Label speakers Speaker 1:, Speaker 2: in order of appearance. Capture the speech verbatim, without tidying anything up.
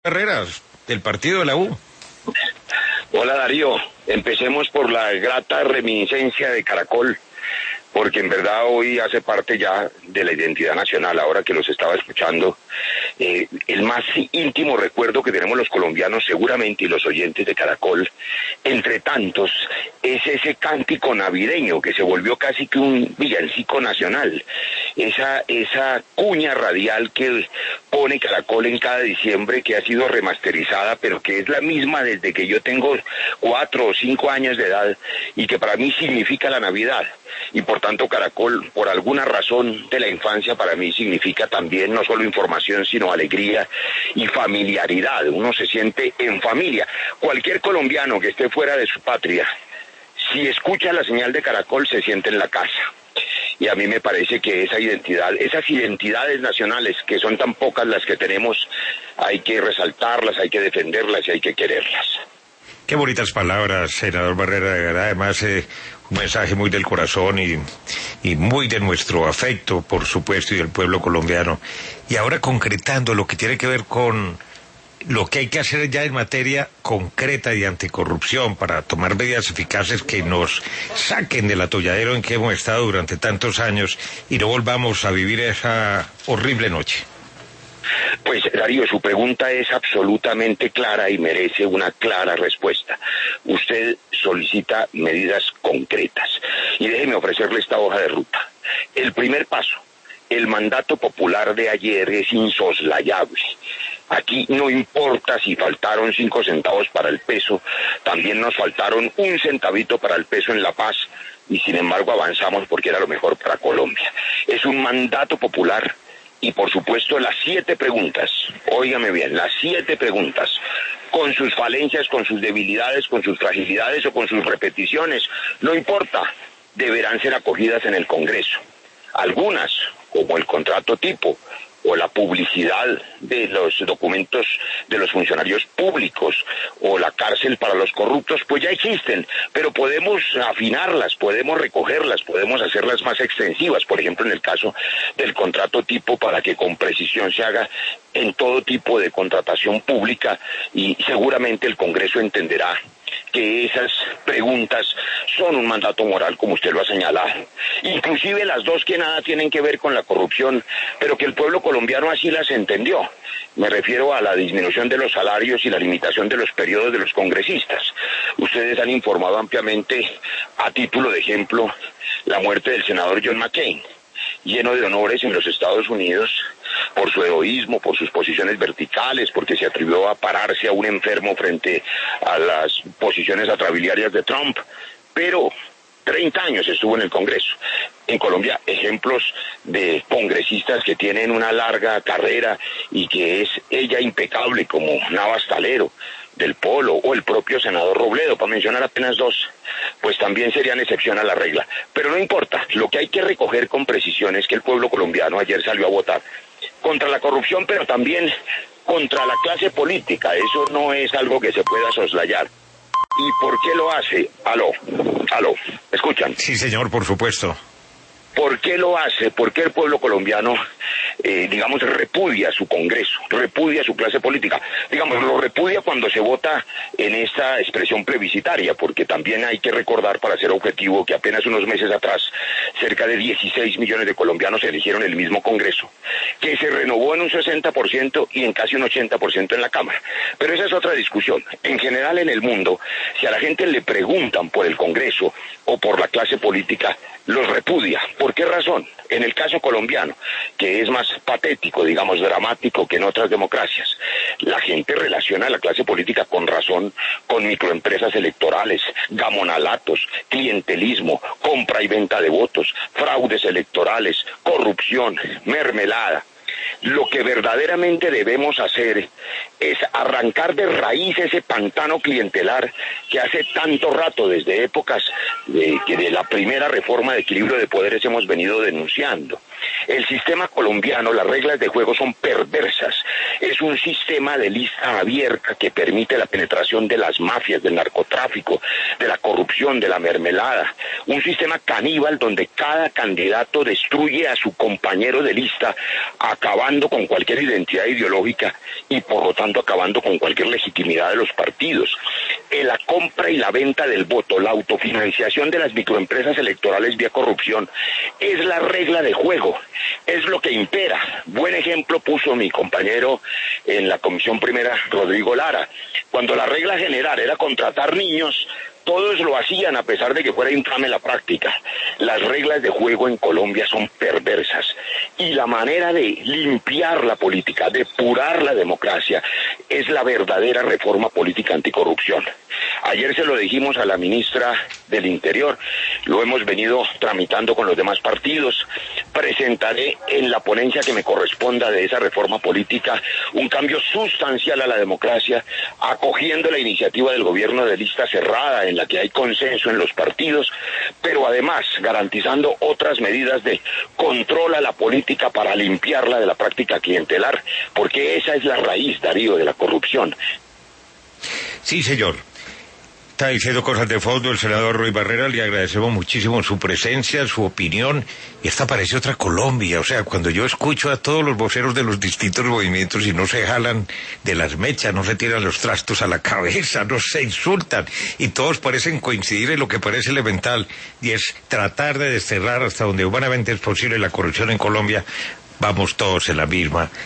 Speaker 1: Carreras, del partido de la U.
Speaker 2: Hola Darío, empecemos por la grata reminiscencia de Caracol, porque en verdad hoy hace parte ya de la identidad nacional. Ahora que los estaba escuchando, eh, el más íntimo recuerdo que tenemos los colombianos seguramente y los oyentes de Caracol, entre tantos, es ese cántico navideño que se volvió casi que un villancico nacional, esa, esa cuña radial que pone Caracol en cada diciembre, que ha sido remasterizada, pero que es la misma desde que yo tengo cuatro o cinco años de edad, y que para mí significa la Navidad. Y por tanto Caracol, por alguna razón de la infancia, para mí significa también no solo información, sino alegría y familiaridad. Uno se siente en familia. Cualquier colombiano que esté fuera de su patria, si escucha la señal de Caracol, se siente en la casa. Y a mí me parece que esa identidad, esas identidades nacionales, que son tan pocas las que tenemos, hay que resaltarlas, hay que defenderlas y hay que quererlas.
Speaker 1: Qué bonitas palabras, senador Barrera. Además, eh, un mensaje muy del corazón y, y muy de nuestro afecto, por supuesto, y del pueblo colombiano. Y ahora concretando lo que tiene que ver con lo que hay que hacer ya en materia concreta y anticorrupción para tomar medidas eficaces que nos saquen del atolladero en que hemos estado durante tantos años y no volvamos a vivir esa horrible noche.
Speaker 2: Pues Darío, su pregunta es absolutamente clara y merece una clara respuesta. Usted solicita medidas concretas y déjeme ofrecerle esta hoja de ruta. El primer paso, el mandato popular de ayer es insoslayable. Aquí no importa si faltaron cinco centavos para el peso, también nos faltaron un centavito para el peso en La Paz y sin embargo avanzamos porque era lo mejor para Colombia. Es un mandato popular. Y por supuesto las siete preguntas, óigame bien, las siete preguntas, con sus falencias, con sus debilidades, con sus fragilidades o con sus repeticiones, no importa, deberán ser acogidas en el Congreso. Algunas, como el contrato tipo, o la publicidad de los documentos de los funcionarios públicos, o la cárcel para los corruptos, pues ya existen, pero podemos afinarlas, podemos recogerlas, podemos hacerlas más extensivas, por ejemplo en el caso del contrato tipo, para que con precisión se haga en todo tipo de contratación pública, y seguramente el Congreso entenderá que esas preguntas son un mandato moral, como usted lo ha señalado. Inclusive las dos que nada tienen que ver con la corrupción, pero que el pueblo colombiano así las entendió. Me refiero a la disminución de los salarios y la limitación de los periodos de los congresistas. Ustedes han informado ampliamente, a título de ejemplo, la muerte del senador John McCain, lleno de honores en los Estados Unidos, por su heroísmo, por sus posiciones verticales, porque se atrevió a pararse a un enfermo frente a las posiciones atrabiliarias de Trump, pero treinta años estuvo en el Congreso. En Colombia, ejemplos de congresistas que tienen una larga carrera y que es ella impecable, como Navas Talero, del Polo, o el propio senador Robledo, para mencionar apenas dos, pues también serían excepción a la regla. Pero no importa, lo que hay que recoger con precisión es que el pueblo colombiano ayer salió a votar contra la corrupción, pero también contra la clase política. Eso no es algo que se pueda soslayar. ¿Y por qué lo hace? Aló, aló, ¿me escuchan?
Speaker 1: Sí, señor, por supuesto.
Speaker 2: ¿Por qué lo hace? ¿Por qué el pueblo colombiano, eh, digamos, repudia su Congreso, repudia su clase política? Digamos, lo repudia cuando se vota en esta expresión plebiscitaria, porque también hay que recordar, para ser objetivo, que apenas unos meses atrás, cerca de dieciséis millones de colombianos eligieron el mismo Congreso, que se renovó en un sesenta por ciento y en casi un ochenta por ciento en la Cámara. Pero esa es otra discusión. En general en el mundo, si a la gente le preguntan por el Congreso o por la clase política, los repudia. ¿Por qué razón? En el caso colombiano, que es más patético, digamos, dramático que en otras democracias, la gente relaciona a la clase política con razón con microempresas electorales, gamonalatos, clientelismo, compra y venta de votos, fraudes electorales, corrupción, mermelada. Lo que verdaderamente debemos hacer es arrancar de raíz ese pantano clientelar que hace tanto rato, desde épocas de, que de la primera reforma de equilibrio de poderes, hemos venido denunciando. El sistema colombiano, las reglas de juego son perversas. Es un sistema de lista abierta que permite la penetración de las mafias, del narcotráfico, de la corrupción, de la mermelada. Un sistema caníbal donde cada candidato destruye a su compañero de lista a acabando con cualquier identidad ideológica y por lo tanto acabando con cualquier legitimidad de los partidos. Eh, la compra y la venta del voto, la autofinanciación de las microempresas electorales vía corrupción, es la regla de juego, es lo que impera. Buen ejemplo puso mi compañero en la Comisión Primera, Rodrigo Lara. Cuando la regla general era contratar niños, todos lo hacían a pesar de que fuera infame la práctica. Las reglas de juego en Colombia son perversas y la manera de limpiar la política, depurar la democracia, es la verdadera reforma política anticorrupción. Ayer se lo dijimos a la ministra del Interior, lo hemos venido tramitando con los demás partidos. Presentaré en la ponencia que me corresponda de esa reforma política un cambio sustancial a la democracia, acogiendo la iniciativa del gobierno de lista cerrada en la que hay consenso en los partidos, pero además garantizando otras medidas de control a la política para limpiarla de la práctica clientelar, porque esa es la raíz, Darío, de la corrupción.
Speaker 1: Sí, señor. Está diciendo cosas de fondo el senador Roy Barreras, le agradecemos muchísimo su presencia, su opinión, y esta parece otra Colombia. O sea, cuando yo escucho a todos los voceros de los distintos movimientos y no se jalan de las mechas, no se tiran los trastos a la cabeza, no se insultan, y todos parecen coincidir en lo que parece elemental, y es tratar de desterrar hasta donde humanamente es posible la corrupción en Colombia, vamos todos en la misma.